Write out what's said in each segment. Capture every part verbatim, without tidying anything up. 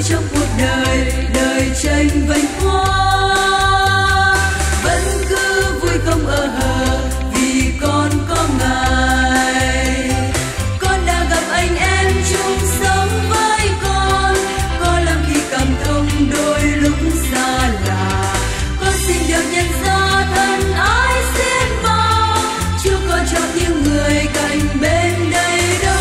trong cuộc đời, đời tranh vinh hoa. Vẫn cứ vui không ở hờ vì con có Ngài. Con đã gặp anh em chung sống với con, có lắm khi cảm thông đôi lúc xa lạ. Con xin được nhận ra thân ái xiết bao, Chúa con cho những người cạnh bên đây đâu.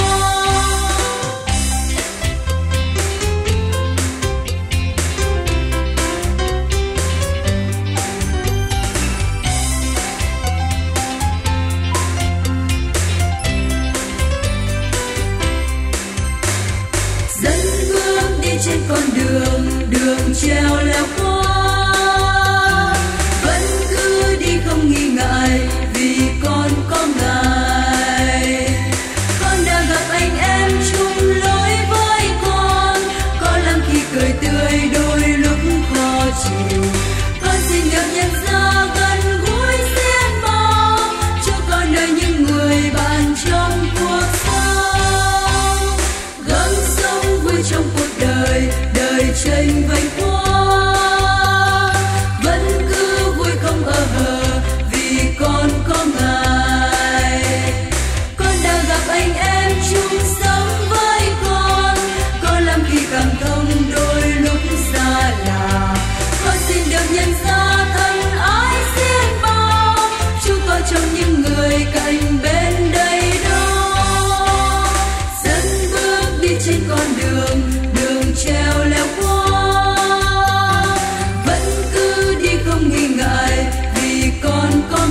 Trên con đường, đường treo leo qua, vẫn cứ đi không nghi ngại vì con có Ngài. Con đã gặp anh em chung lối với con, có lắm khi cười tươi đôi lúc khó chịu. Con xin được nhận ra gần gũi xiết bao, cho con đời những người bạn trong cuộc sống. Gắng sống vui trong cuộc đời, đời tranh vinh hoa. Vẫn cứ vui không ở hờ vì con có Ngài. Con đã gặp anh em chung sống với con, có lắm khi cảm thông đôi lúc xa lạ. Con xin được nhận ra thân ái xiết bao, Chúa có trong những người cạnh bên đây đó. Dẫn bước đi trên con đường, đường treo leo qua, vẫn cứ đi không nghi ngại vì con có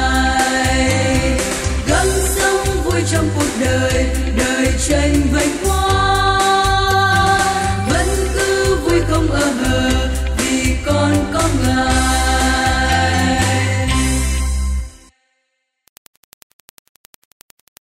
Ngài. Gắng sống vui trong cuộc đời, đời tranh vinh hoa.